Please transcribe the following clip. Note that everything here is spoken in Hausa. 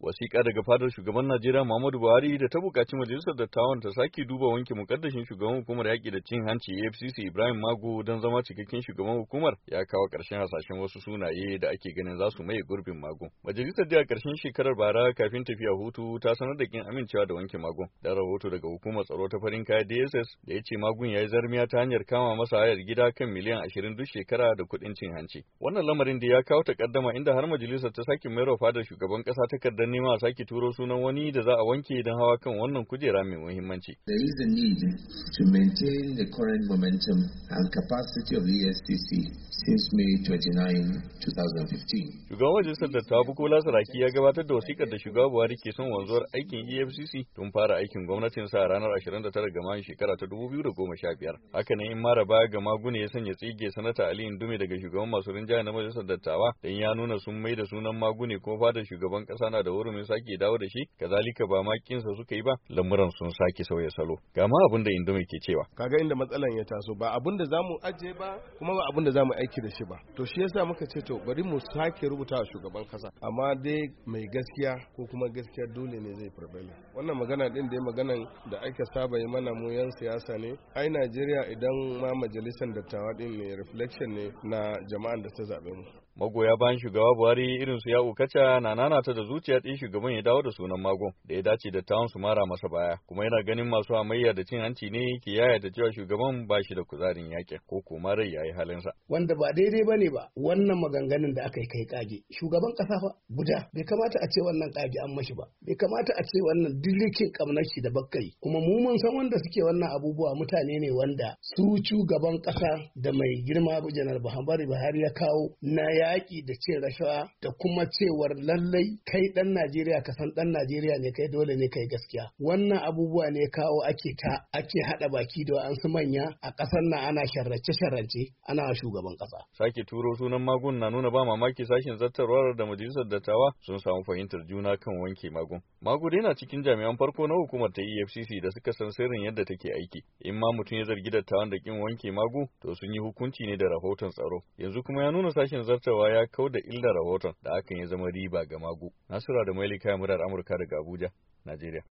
Wasiƙa daga fadar shugaban Najeriya Muhammadu Buhari da ta buƙaci majalisar dattawan ta sake duba wanke mukaddashin shugaban hukumar yaƙi da cin hanci EFCC Ibrahim Magu don zama cikakken shugaban hukumar ya kawo ƙarshen hasashen wasu sunaye da ake ganin za su maye gurbin Magu. Majalisar da a ƙarshen shekarar bara kafin tafiya hutu ta sanar da kin amincewa da wanke Magun. Da rahoto daga hukumar tsaro ta farin kaya DSS da ya ce Magun ya yi zarmiya ta hanyar kama masa hayar gida kan miliyan 20 duk shekara da kuɗin cin hanci. Wannan lamarin da ya kawo takaddama inda har majalisar ta sake mayar fadar shugaban ƙasa takardar nema a sake turo sunan wani da za a wanke don hawa kan wannan kujera mai muhimmanci. There is a need to maintain the current momentum and capacity of the EFCC since May 29, 2015. Shugaban majalisar dattawa Bukola Saraki ya gabatar da wasikar da shugaba Buhari ke son wanzuwar aikin EFCC tun fara aikin gwamnatin sa ranar 29 ga Mayun shekara ta 2015. Haka ne in mara baya ga Magune ya sanya tsige sanata Ali Indume daga shugaban masu rinjaye na majalisar dattawa dan ya nuna sun mai da sunan Magune ko fadar shugaban kasa na da hurumin sake dawo da shi, kazalika ba ma kinsa suka yi ba, lamuran sun sake sauya salo. Ga ma abin da Indume ke cewa. Kaga inda matsalan ya taso, ba abin da zamu aje ba kuma ba abin da zamu aiki da shi ba. To shi yasa muka ce to bari mu sake rubuta wa shugaban kasa. Amma dai mai gaskiya ko kuma gaskiya dole ne zai farbale. Wannan magana din da maganan da aka saba yi mana mu yan siyasa ne. Ai Najeriya idan ma majalisar dattawa din ne reflection ne na jama'an da ta zabe mu. Magoya bayan shugaba Buhari irin su Ya'u Kacha na nanata da zuciya ɗin shugaban ya dawo da sunan Magon da ya dace da tawon su mara masa baya, kuma yana ganin masu hamayya da cin hanci ne ke yayata cewa shugaban ba shi da kuzarin yaƙin ko kuma rai yayi halinsa. Wanda ba daidai bane ba wannan maganganun da aka yi kai kage. Shugaban ƙasa fa guda bai kamata a ce wannan kage an mashi ba. Bai kamata a ce wannan dillikin kamnar shi da bakkai. Kuma mu mun san wanda suke wannan abubuwa mutane ne wanda su shugaban ƙasa da mai girma Janar Buhari ya kawo na yaƙi da cin rashawa da kuma cewar lallai kai ɗan Najeriya ka san ɗan Najeriya ne kai dole ne kai gaskiya. Wannan abubuwa ne kawo ake haɗa baki da an su manya a ƙasar nan ana sharrace ana shugaban ƙasa. Sake turo sunan Magun na nuna ba mamaki sashin zartarwar da majalisar dattawa sun samu fahimtar juna kan wanke Magun. Magu dai na cikin jami'an farko na hukumar ta EFCC da suka san sirrin yadda take aiki. In ma mutum ya zargi dattawan da kin wanke Magu to sun yi hukunci ne da rahoton tsaro. Yanzu kuma ya nuna sashin zartarwa ya kau da illar rahoton da hakan ya zama riba ga Magu. Nasura da Maili kayan murar Amurka daga Abuja, Najeriya.